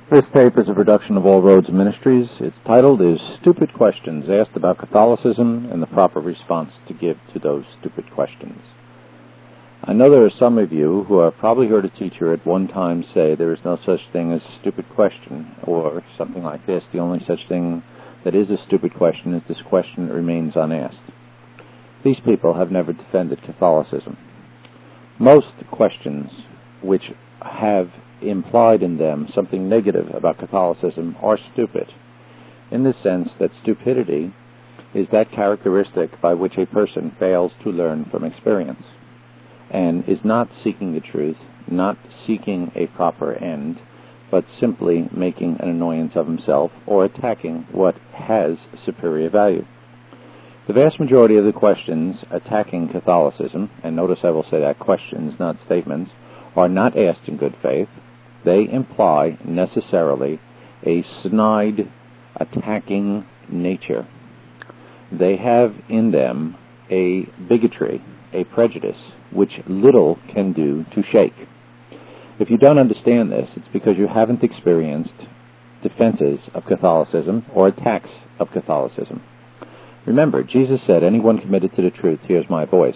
This tape is a production of All Roads Ministries. Its title is Stupid Questions Asked About Catholicism and the Proper Response to Give to Those Stupid Questions. I know there are some of you who have probably heard a teacher at one time say there is no such thing as a stupid question, or something like this. The only such thing that is a stupid question is this question that remains unasked. These people have never defended Catholicism. Most questions which have implied in them something negative about Catholicism are stupid, in the sense that stupidity is that characteristic by which a person fails to learn from experience and is not seeking the truth, not seeking a proper end, but simply making an annoyance of himself or attacking what has superior value. The vast majority of the questions attacking Catholicism, and notice I will say that questions, not statements, are not asked in good faith. They imply necessarily a snide, attacking nature. They have in them a bigotry, a prejudice, which little can do to shake. If you don't understand this, it's because you haven't experienced defenses of Catholicism or attacks of Catholicism. Remember, Jesus said, anyone committed to the truth hears my voice.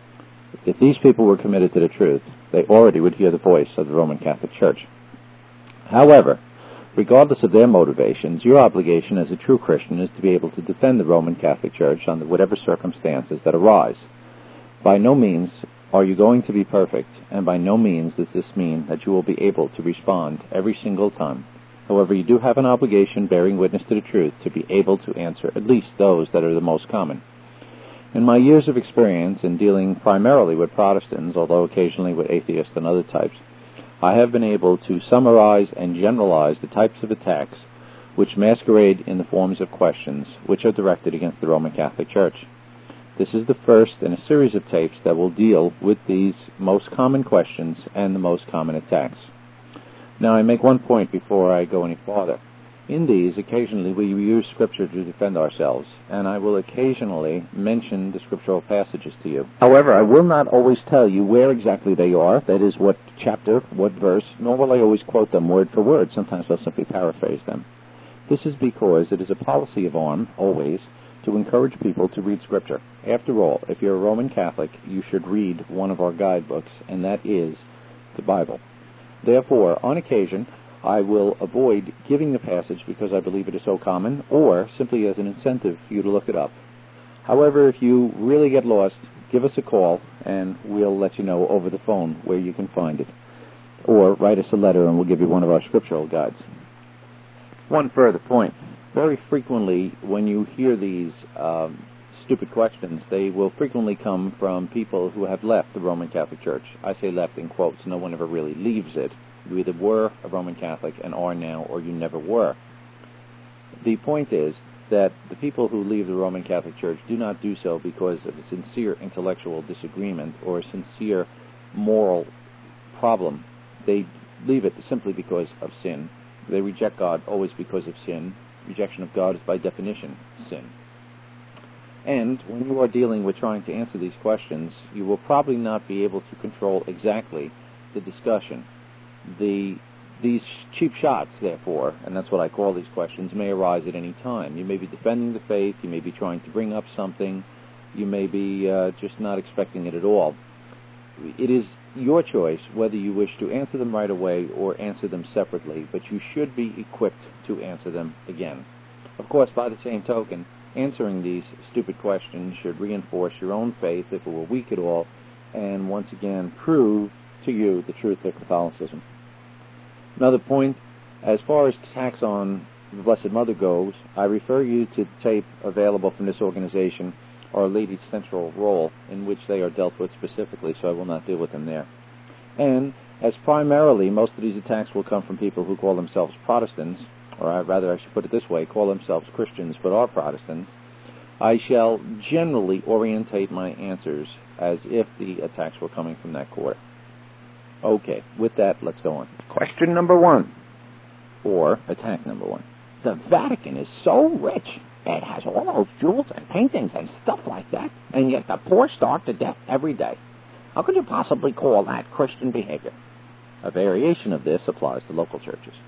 If these people were committed to the truth, they already would hear the voice of the Roman Catholic Church. However, regardless of their motivations, your obligation as a true Christian is to be able to defend the Roman Catholic Church under whatever circumstances that arise. By no means are you going to be perfect, and by no means does this mean that you will be able to respond every single time. However, you do have an obligation bearing witness to the truth to be able to answer at least those that are the most common. In my years of experience in dealing primarily with Protestants, although occasionally with atheists and other types, I have been able to summarize and generalize the types of attacks which masquerade in the forms of questions which are directed against the Roman Catholic Church. This is the first in a series of tapes that will deal with these most common questions and the most common attacks. Now, I make one point before I go any farther. In these, occasionally we use Scripture to defend ourselves, and I will occasionally mention the scriptural passages to you. However, I will not always tell you where exactly they are, that is, what chapter, what verse, nor will I always quote them word for word. Sometimes I'll simply paraphrase them. This is because it is a policy of ARM, always, to encourage people to read Scripture. After all, if you're a Roman Catholic, you should read one of our guidebooks, and that is the Bible. Therefore, on occasion, I will avoid giving the passage because I believe it is so common, or simply as an incentive for you to look it up. However, if you really get lost, give us a call, and we'll let you know over the phone where you can find it. Or write us a letter, and we'll give you one of our scriptural guides. One further point. Very frequently, when you hear these stupid questions, they will frequently come from people who have left the Roman Catholic Church. I say left in quotes. No one ever really leaves it. You either were a Roman Catholic and are now, or you never were. The point is that the people who leave the Roman Catholic Church do not do so because of a sincere intellectual disagreement or a sincere moral problem. They leave it simply because of sin. They reject God always because of sin. Rejection of God is by definition sin. And when you are dealing with trying to answer these questions, you will probably not be able to control exactly the discussion. These cheap shots, therefore, and that's what I call these questions, may arise at any time. You may be defending the faith, you may be trying to bring up something, you may be just not expecting it at all. It is your choice whether you wish to answer them right away or answer them separately, but you should be equipped to answer them again. Of course, by the same token, answering these stupid questions should reinforce your own faith, if it were weak at all, and once again prove to you the truth of Catholicism. Another point, as far as attacks on the Blessed Mother goes, I refer you to the tape available from this organization, Our Lady's Central Role, in which they are dealt with specifically, so I will not deal with them there. And as primarily most of these attacks will come from people who call themselves Protestants, or rather I should put it this way, call themselves Christians but are Protestants, I shall generally orientate my answers as if the attacks were coming from that quarter. Okay, with that, let's go on. Question number 1, or attack number 1. The Vatican is so rich. It has all those jewels and paintings and stuff like that, and yet the poor starve to death every day. How could you possibly call that Christian behavior? A variation of this applies to local churches.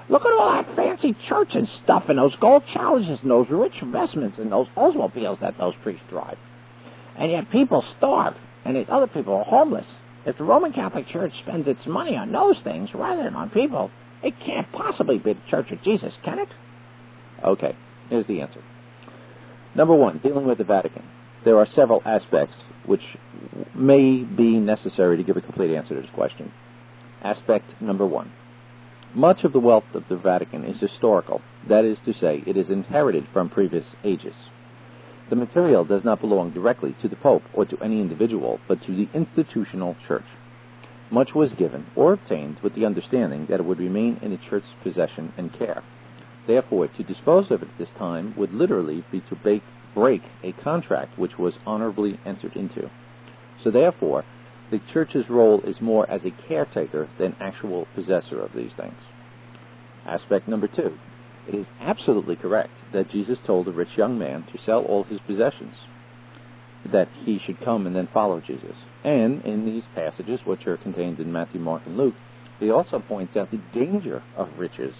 Look at all that fancy church and stuff, and those gold chalices, and those rich investments, and those Oldsmobiles that those priests drive. And yet people starve, and these other people are homeless. If the Roman Catholic Church spends its money on those things rather than on people, it can't possibly be the Church of Jesus, can it? Okay, here's the answer. Number one, dealing with the Vatican. There are several aspects which may be necessary to give a complete answer to this question. Aspect number one. Much of the wealth of the Vatican is historical. That is to say, it is inherited from previous ages. The material does not belong directly to the Pope or to any individual, but to the institutional Church. Much was given or obtained with the understanding that it would remain in the Church's possession and care. Therefore, to dispose of it at this time would literally be to break a contract which was honorably entered into. So therefore, the Church's role is more as a caretaker than actual possessor of these things. Aspect number two. It is absolutely correct that Jesus told a rich young man to sell all his possessions, that he should come and then follow Jesus. And in these passages, which are contained in Matthew, Mark, and Luke, he also points out the danger of riches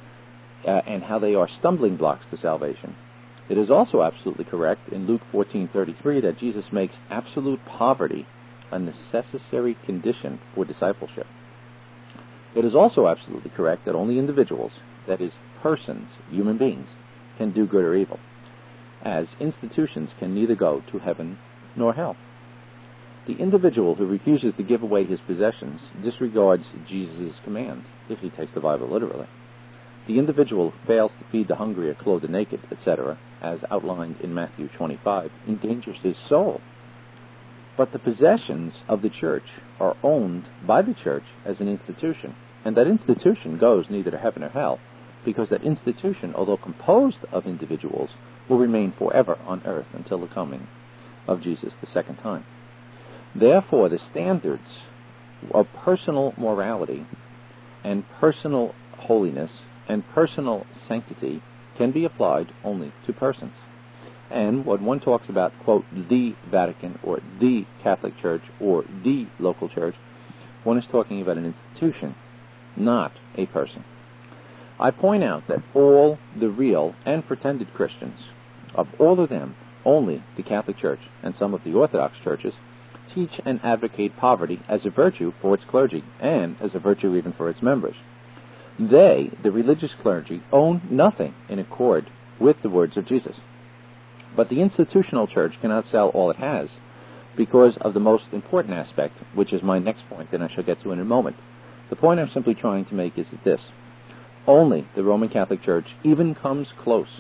and how they are stumbling blocks to salvation. It is also absolutely correct in Luke 14:33 that Jesus makes absolute poverty a necessary condition for discipleship. It is also absolutely correct that only individuals, that is, persons, human beings, can do good or evil, as institutions can neither go to heaven nor hell. The individual who refuses to give away his possessions disregards Jesus' command, if he takes the Bible literally. The individual who fails to feed the hungry or clothe the naked, etc., as outlined in Matthew 25, endangers his soul. But the possessions of the Church are owned by the Church as an institution, and that institution goes neither to heaven or hell, because that institution, although composed of individuals, will remain forever on earth until the coming of Jesus the second time. Therefore, the standards of personal morality and personal holiness and personal sanctity can be applied only to persons. And when one talks about, quote, the Vatican or the Catholic Church or the local church, one is talking about an institution, not a person. I point out that all the real and pretended Christians, of all of them, only the Catholic Church and some of the Orthodox churches teach and advocate poverty as a virtue for its clergy and as a virtue even for its members. They, the religious clergy, own nothing in accord with the words of Jesus. But the institutional church cannot sell all it has because of the most important aspect, which is my next point, and I shall get to in a moment. The point I'm simply trying to make is this. Only the Roman Catholic Church even comes close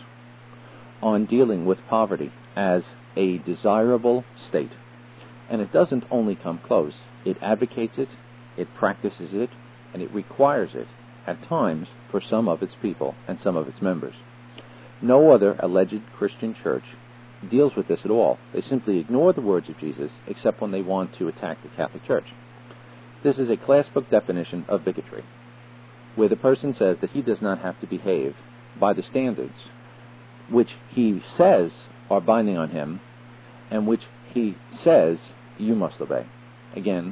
on dealing with poverty as a desirable state. And it doesn't only come close. It advocates it, it practices it, and it requires it, at times, for some of its people and some of its members. No other alleged Christian church deals with this at all. They simply ignore the words of Jesus, except when they want to attack the Catholic Church. This is a class book definition of bigotry, where the person says that he does not have to behave by the standards which he says are binding on him and which he says you must obey. Again,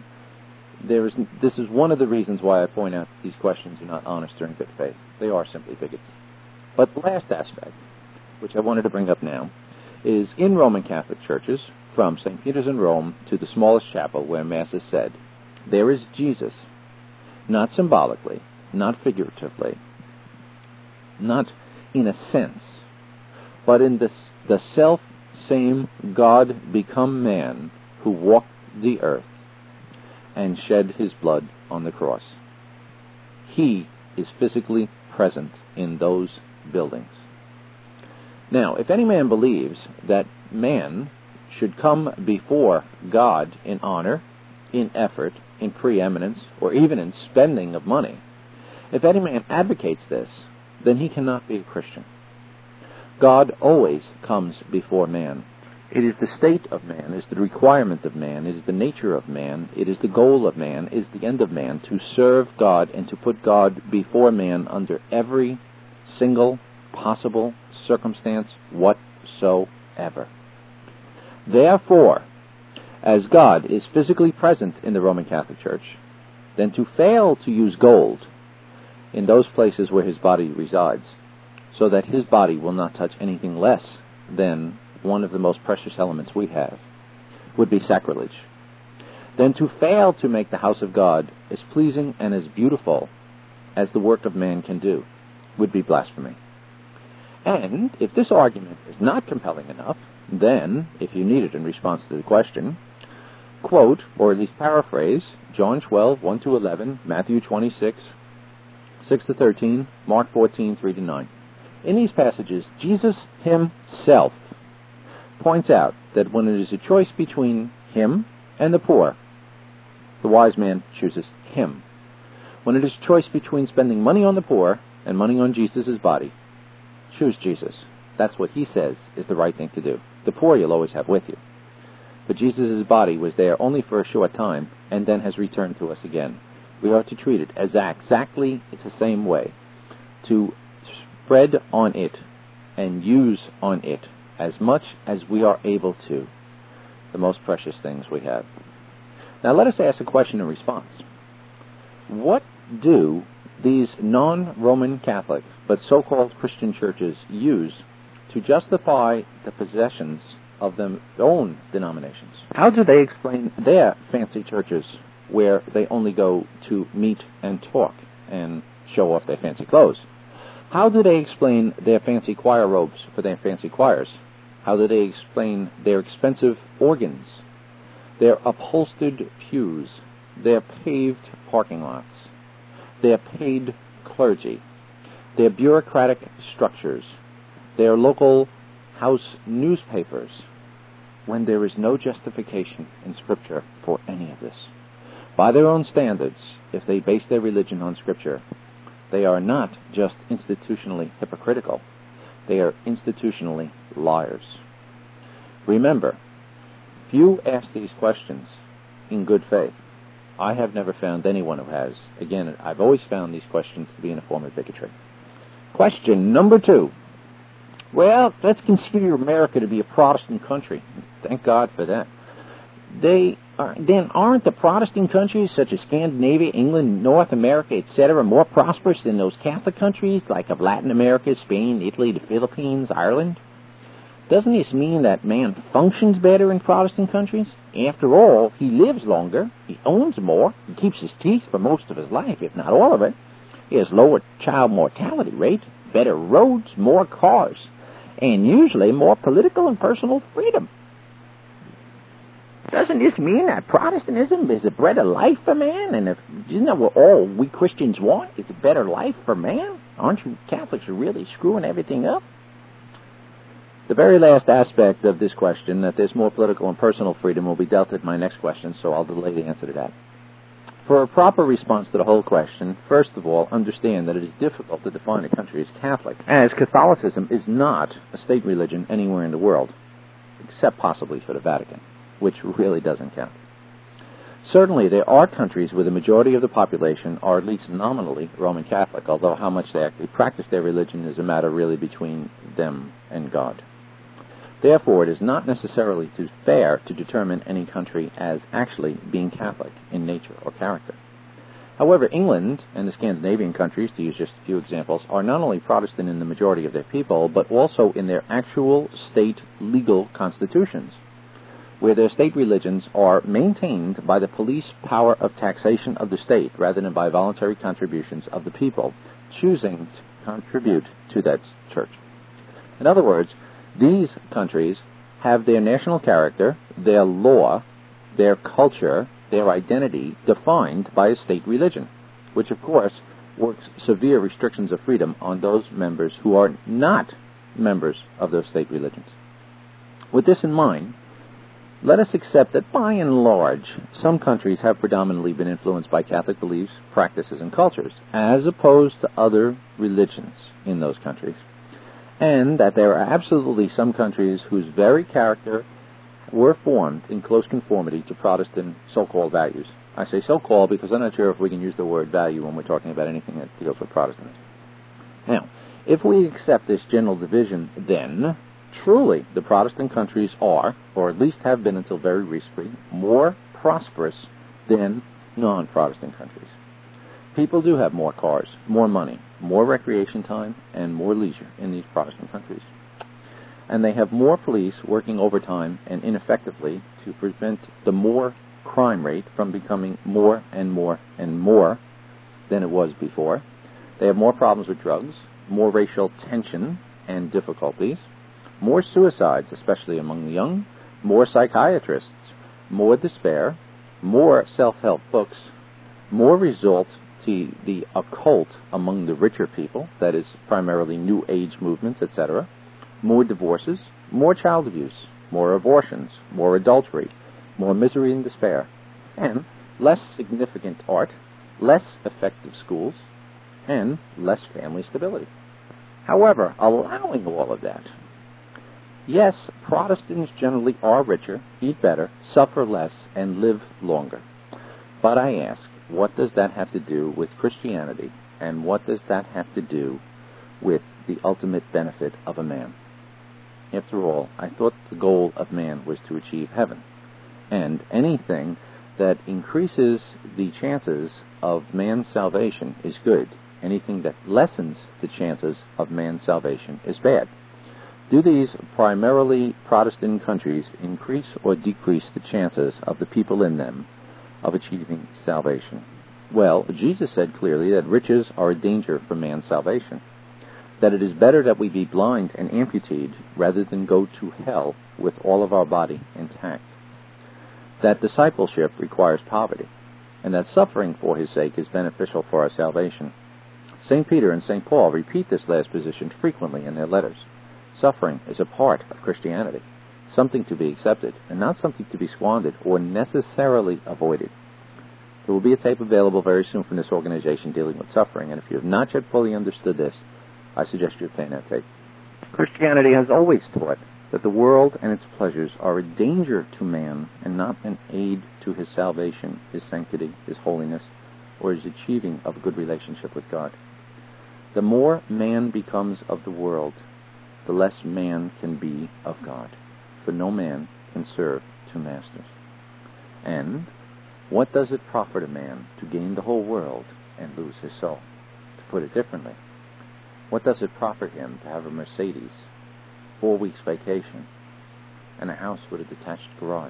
this is one of the reasons why I point out that these questions are not honest or in good faith. They are simply bigots. But the last aspect, which I wanted to bring up now, is in Roman Catholic churches, from St. Peter's in Rome to the smallest chapel where Mass is said, there is Jesus, not symbolically, not figuratively, not in a sense, but in the self-same God become man who walked the earth and shed his blood on the cross. He is physically present in those buildings. Now, if any man believes that man should come before God in honor, in effort, in preeminence, or even in spending of money, if any man advocates this, then he cannot be a Christian. God always comes before man. It is the state of man, it is the requirement of man, it is the nature of man, it is the goal of man, it is the end of man, to serve God and to put God before man under every single possible circumstance whatsoever. Therefore, as God is physically present in the Roman Catholic Church, then to fail to use gold in those places where his body resides, so that his body will not touch anything less than one of the most precious elements we have, would be sacrilege. Then to fail to make the house of God as pleasing and as beautiful as the work of man can do would be blasphemy. And if this argument is not compelling enough, then, if you need it in response to the question, quote, or at least paraphrase, John 12, 1-11, Matthew 26, 6-13, Mark 14, 3-9. In these passages, Jesus himself points out that when it is a choice between him and the poor, the wise man chooses him. When it is a choice between spending money on the poor and money on Jesus' body, choose Jesus. That's what he says is the right thing to do. The poor you'll always have with you. But Jesus' body was there only for a short time and then has returned to us again. We are to treat it as exactly the same way, to spread on it and use on it as much as we are able to the most precious things we have. Now let us ask a question in response. What do these non-Roman Catholic but so-called Christian churches use to justify the possessions of their own denominations? How do they explain their fancy churches where they only go to meet and talk and show off their fancy clothes? How do they explain their fancy choir robes for their fancy choirs? How do they explain their expensive organs, their upholstered pews, their paved parking lots, their paid clergy, their bureaucratic structures, their local house newspapers, when there is no justification in Scripture for any of this? By their own standards, if they base their religion on Scripture, they are not just institutionally hypocritical, they are institutionally liars. Remember, few ask these questions in good faith. I have never found anyone who has. Again, I've always found these questions to be in a form of bigotry. Question number 2. Well, let's consider America to be a Protestant country. Thank God for that. Then aren't the Protestant countries such as Scandinavia, England, North America, etc., more prosperous than those Catholic countries like of Latin America, Spain, Italy, the Philippines, Ireland? Doesn't this mean that man functions better in Protestant countries? After all, he lives longer, he owns more, he keeps his teeth for most of his life, if not all of it. He has lower child mortality rate, better roads, more cars, and usually more political and personal freedom. Doesn't this mean that Protestantism is a better life for man? And isn't that what all we Christians want? It's a better life for man? Aren't you Catholics really screwing everything up? The very last aspect of this question, that there's more political and personal freedom, will be dealt with in my next question, so I'll delay the answer to that. For a proper response to the whole question, first of all, understand that it is difficult to define a country as Catholic, as Catholicism is not a state religion anywhere in the world, except possibly for the Vatican, which really doesn't count. Certainly, there are countries where the majority of the population are at least nominally Roman Catholic, although how much they actually practice their religion is a matter really between them and God. Therefore, it is not necessarily fair to determine any country as actually being Catholic in nature or character. However, England and the Scandinavian countries, to use just a few examples, are not only Protestant in the majority of their people, but also in their actual state legal constitutions, where their state religions are maintained by the police power of taxation of the state rather than by voluntary contributions of the people choosing to contribute to that church. In other words, these countries have their national character, their law, their culture, their identity defined by a state religion, which of course works severe restrictions of freedom on those members who are not members of those state religions. With this in mind, let us accept that by and large, some countries have predominantly been influenced by Catholic beliefs, practices, and cultures, as opposed to other religions in those countries, and that there are absolutely some countries whose very character were formed in close conformity to Protestant so-called values. I say so-called because I'm not sure if we can use the word value when we're talking about anything that deals with Protestantism. Now, if we accept this general division, then truly the Protestant countries are, or at least have been until very recently, more prosperous than non-Protestant countries. People do have more cars, more money, more recreation time, and more leisure in these Protestant countries. And they have more police working overtime and ineffectively to prevent the more crime rate from becoming more and more and more than it was before. They have more problems with drugs, more racial tension and difficulties, more suicides, especially among the young, more psychiatrists, more despair, more self-help books, more resort to the occult among the richer people, that is, primarily New Age movements, etc., more divorces, more child abuse, more abortions, more adultery, more misery and despair, and less significant art, less effective schools, and less family stability. However, allowing all of that, yes, Protestants generally are richer, eat better, suffer less, and live longer. But I ask, what does that have to do with Christianity, and what does that have to do with the ultimate benefit of a man? After all, I thought the goal of man was to achieve heaven, and anything that increases the chances of man's salvation is good. Anything that lessens the chances of man's salvation is bad. Do these primarily Protestant countries increase or decrease the chances of the people in them of achieving salvation? Well, Jesus said clearly that riches are a danger for man's salvation, that it is better that we be blind and amputated rather than go to hell with all of our body intact, that discipleship requires poverty, and that suffering for his sake is beneficial for our salvation. St. Peter and St. Paul repeat this last position frequently in their letters. Suffering is a part of Christianity, something to be accepted, and not something to be squandered or necessarily avoided. There will be a tape available very soon from this organization dealing with suffering, and if you have not yet fully understood this, I suggest you obtain that tape. Christianity has always taught that the world and its pleasures are a danger to man and not an aid to his salvation, his sanctity, his holiness, or his achieving of a good relationship with God. The more man becomes of the world, the less man can be of God, for no man can serve two masters. And what does it profit a man to gain the whole world and lose his soul? To put it differently, what does it profit him to have a Mercedes, 4 weeks vacation, and a house with a detached garage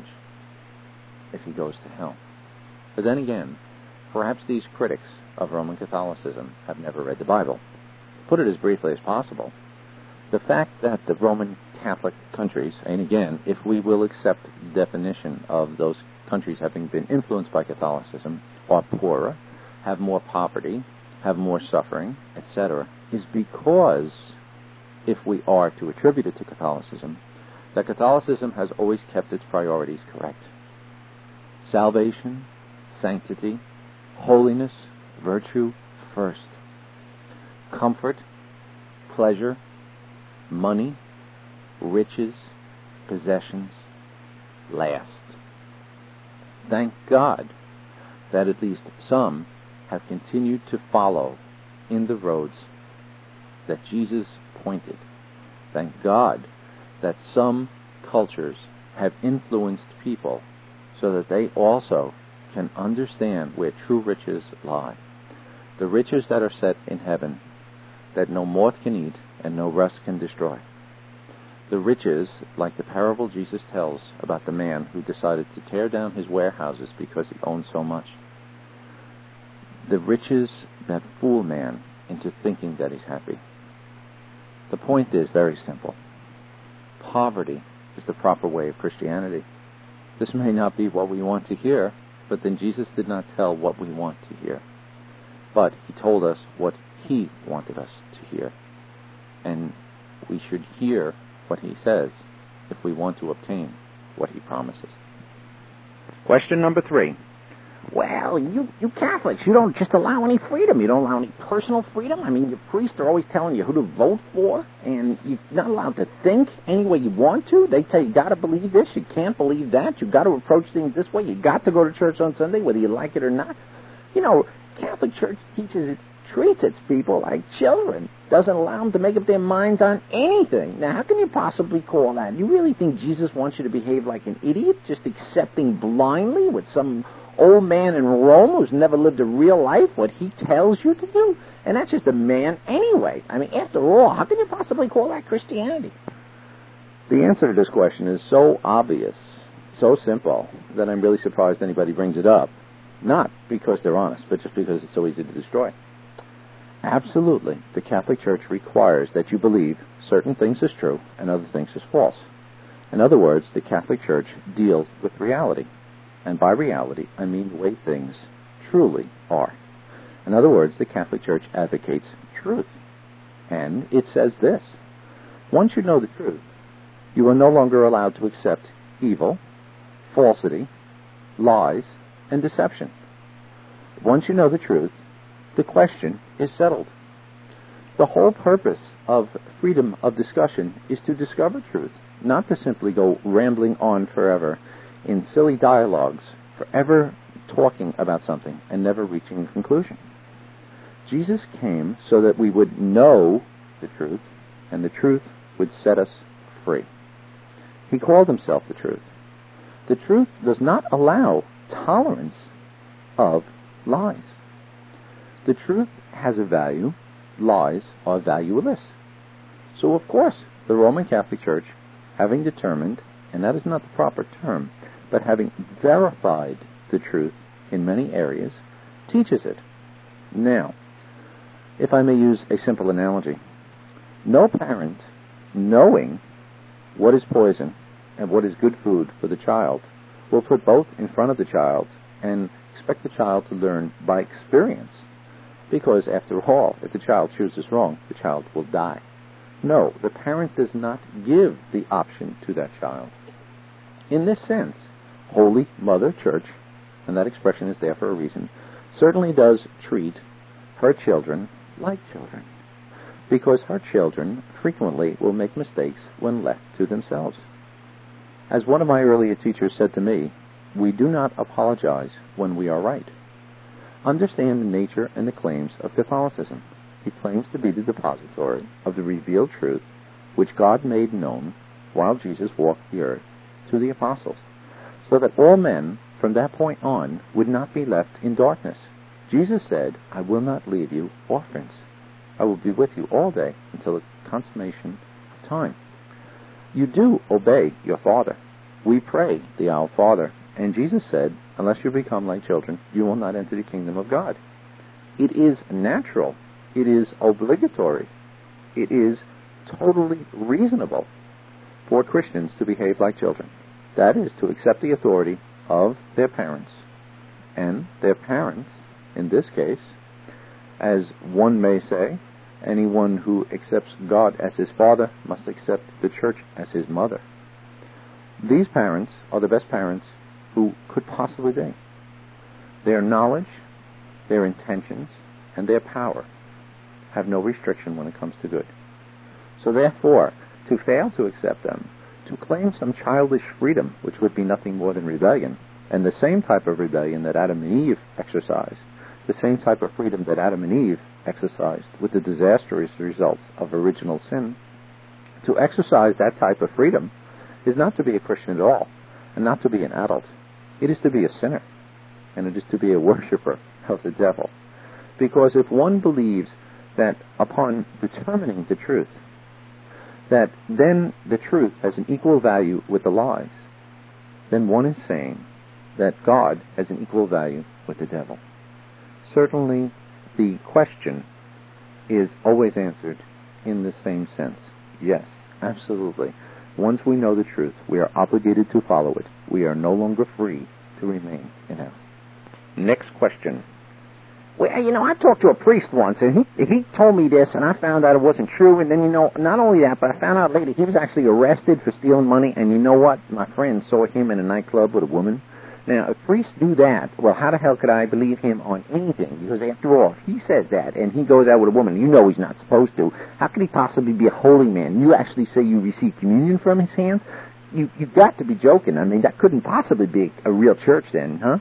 if he goes to hell? But then again, perhaps these critics of Roman Catholicism have never read the Bible. Put it as briefly as possible. The fact that the Roman Catholic countries, and again, if we will accept the definition of those countries having been influenced by Catholicism, are poorer, have more poverty, have more suffering, etc., is because, if we are to attribute it to Catholicism, that Catholicism has always kept its priorities correct. Salvation, sanctity, holiness, virtue first. Comfort, pleasure, money, riches, possessions last. Thank God that at least some have continued to follow in the roads that Jesus pointed. Thank God that some cultures have influenced people so that they also can understand where true riches lie. The riches that are set in heaven, that no moth can eat and no rust can destroy. The riches, like the parable Jesus tells about the man who decided to tear down his warehouses because he owned so much. The riches that fool man into thinking that he's happy. The point is very simple. Poverty is the proper way of Christianity. This may not be what we want to hear, but then Jesus did not tell what we want to hear. But he told us what he wanted us to hear. And we should hear what he says if we want to obtain what he promises. Question number 3. Well, you Catholics, you don't just allow any freedom. You don't allow any personal freedom. I mean, your priests are always telling you who to vote for, and you're not allowed to think any way you want to. They tell you got to believe this, you can't believe that. You've got to approach things this way. You got to go to church on Sunday, whether you like it or not. You know, Catholic Church teaches it treats its people like children. Doesn't allow them to make up their minds on anything. Now, how can you possibly call that? You really think Jesus wants you to behave like an idiot, just accepting blindly what some old man in Rome who's never lived a real life what he tells you to do? And that's just a man anyway. I mean, after all, how can you possibly call that Christianity? The answer to this question is so obvious, so simple, that I'm really surprised anybody brings it up. Not because they're honest, but just because it's so easy to destroy. Absolutely, the Catholic Church requires that you believe certain things as true and other things as false. In other words, the Catholic Church deals with reality. And by reality, I mean the way things truly are. In other words, the Catholic Church advocates truth. And it says this: once you know the truth, you are no longer allowed to accept evil, falsity, lies, and deception. Once you know the truth, the question is settled. The whole purpose of freedom of discussion is to discover truth, not to simply go rambling on forever in silly dialogues, forever talking about something and never reaching a conclusion. Jesus came so that we would know the truth, and the truth would set us free. He called himself the truth. The truth does not allow tolerance of lies. The truth has a value. Lies are valueless. So, of course, the Roman Catholic Church, having determined, and that is not the proper term, but having verified the truth in many areas, teaches it. Now, if I may use a simple analogy, no parent, knowing what is poison and what is good food for the child, will put both in front of the child and expect the child to learn by experience. Because, after all, if the child chooses wrong, the child will die. No, the parent does not give the option to that child. In this sense, Holy Mother Church, and that expression is there for a reason, certainly does treat her children like children, because her children frequently will make mistakes when left to themselves. As one of my earlier teachers said to me, we do not apologize when we are right. Understand the nature and the claims of Catholicism. It claims to be the depository of the revealed truth which God made known while Jesus walked the earth to the apostles, so that all men from that point on would not be left in darkness. Jesus said, I will not leave you orphans. I will be with you all day until the consummation of time. You do obey your Father. We pray the Our Father. And Jesus said, unless you become like children, you will not enter the kingdom of God. It is natural. It is obligatory. It is totally reasonable for Christians to behave like children. That is, to accept the authority of their parents. And their parents, in this case, as one may say, anyone who accepts God as his father must accept the church as his mother. These parents are the best parents who could possibly be. Their knowledge, their intentions, and their power have no restriction when it comes to good. So therefore, to fail to accept them, to claim some childish freedom, which would be nothing more than rebellion, and the same type of rebellion that Adam and Eve exercised, the same type of freedom that Adam and Eve exercised with the disastrous results of original sin, to exercise that type of freedom is not to be a Christian at all, and not to be an adult. It is to be a sinner, and it is to be a worshiper of the devil. Because if one believes that upon determining the truth, that then the truth has an equal value with the lies, then one is saying that God has an equal value with the devil. Certainly, the question is always answered in the same sense. Yes, absolutely. Once we know the truth, we are obligated to follow it. We are no longer free to remain in error. Next question. Well, I talked to a priest once, and he told me this, and I found out it wasn't true. And then, not only that, but I found out later he was actually arrested for stealing money. And you know what? My friend saw him in a nightclub with a woman. Now, if priests do that, well, how the hell could I believe him on anything? Because after all, he says that, and he goes out with a woman. You know he's not supposed to. How could he possibly be a holy man? You actually say you received communion from his hands? You've got to be joking. I mean, that couldn't possibly be a real church then, huh?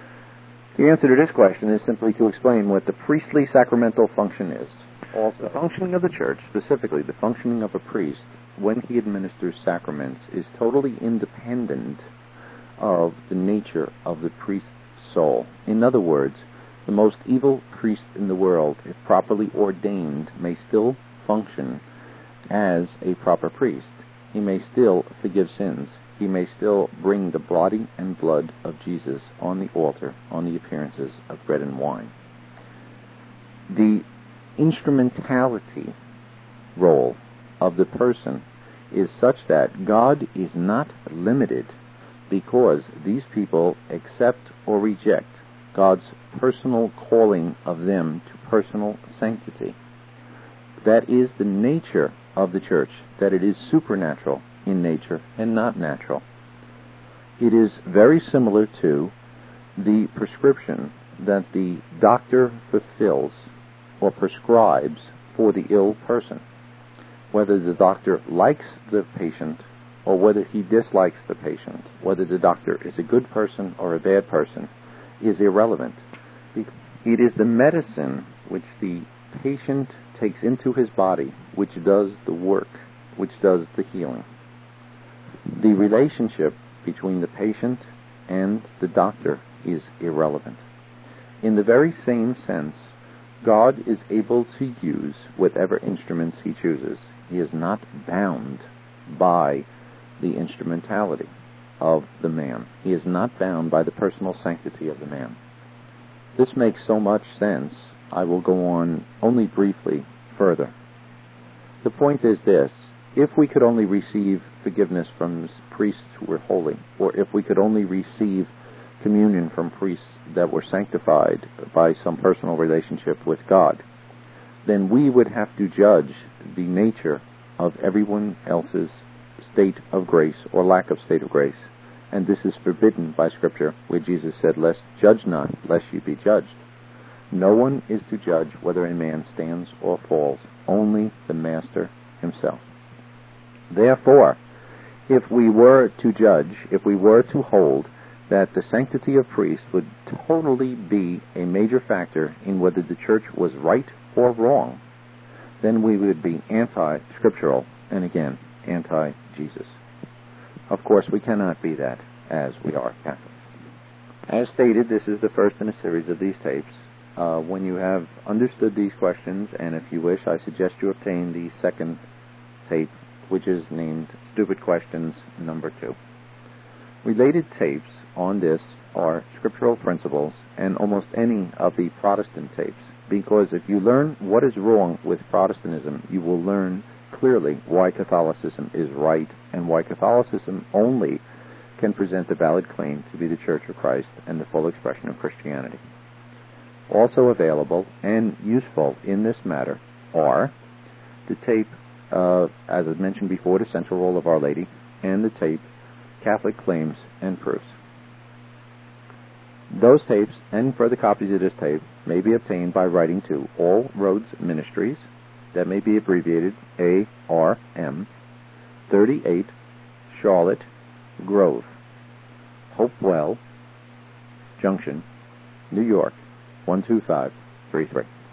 The answer to this question is simply to explain what the priestly sacramental function is. Also, the functioning of the church, specifically the functioning of a priest, when he administers sacraments, is totally independent of the nature of the priest's soul. In other words, the most evil priest in the world, if properly ordained, may still function as a proper priest. He may still forgive sins. He may still bring the body and blood of Jesus on the altar, on the appearances of bread and wine. The instrumentality role of the person is such that God is not limited because these people accept or reject God's personal calling of them to personal sanctity. That is the nature of the church, that it is supernatural in nature and not natural. It is very similar to the prescription that the doctor fulfills or prescribes for the ill person. Whether the doctor likes the patient or whether he dislikes the patient, whether the doctor is a good person or a bad person, is irrelevant. It is the medicine which the patient takes into his body which does the work, which does the healing. The relationship between the patient and the doctor is irrelevant. In the very same sense, God is able to use whatever instruments he chooses. He is not bound by the instrumentality of the man. He is not bound by the personal sanctity of the man. This makes so much sense, I will go on only briefly further. The point is this: if we could only receive forgiveness from priests who were holy, or if we could only receive communion from priests that were sanctified by some personal relationship with God, then we would have to judge the nature of everyone else's state of grace or lack of state of grace. And this is forbidden by Scripture, where Jesus said, "Judge not, lest you be judged." No one is to judge whether a man stands or falls, only the Master himself. Therefore, if we were to judge, if we were to hold that the sanctity of priests would totally be a major factor in whether the church was right or wrong, then we would be anti-scriptural and, again, anti-Jesus. Of course, we cannot be that, as we are Catholics. As stated, this is the first in a series of these tapes. When you have understood these questions, and if you wish, I suggest you obtain the second tape, which is named Stupid Questions Number 2. Related tapes on this are scriptural principles and almost any of the Protestant tapes, because if you learn what is wrong with Protestantism, you will learn clearly why Catholicism is right and why Catholicism only can present a valid claim to be the Church of Christ and the full expression of Christianity. Also available and useful in this matter are the tape, as I mentioned before, The Central Role of Our Lady, and the tape, Catholic Claims and Proofs. Those tapes and further copies of this tape may be obtained by writing to All Roads Ministries, that may be abbreviated ARM, 38 Charlotte Grove, Hopewell Junction, New York, 12533.